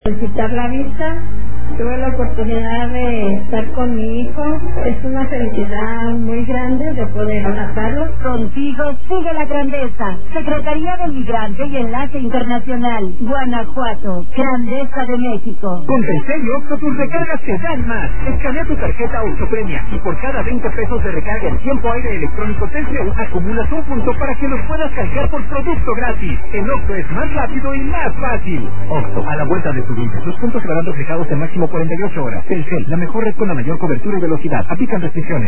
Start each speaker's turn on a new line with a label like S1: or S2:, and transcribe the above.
S1: Solicitar la visa, tuve la oportunidad de estar con mi hijo, es una felicidad muy grande de poder abrazarlo.
S2: Contigo sigue la grandeza. Secretaría del Migrante y Enlace Internacional, Guanajuato, Grandeza de México.
S3: Con Telcel y Oxxo tus recargas te dan más. Escanea tu tarjeta Oxxo Premia y por cada 20 pesos de recarga en tiempo aire electrónico Telcel acumulas un punto para que los puedas canjear por producto gratis. En Oxxo es más rápido y más fácil. Oxxo, a la vuelta de tu vida. Los puntos serán reflejados en máximo 48 horas. Telcel, la mejor red con la mayor cobertura y velocidad. Aplican restricciones.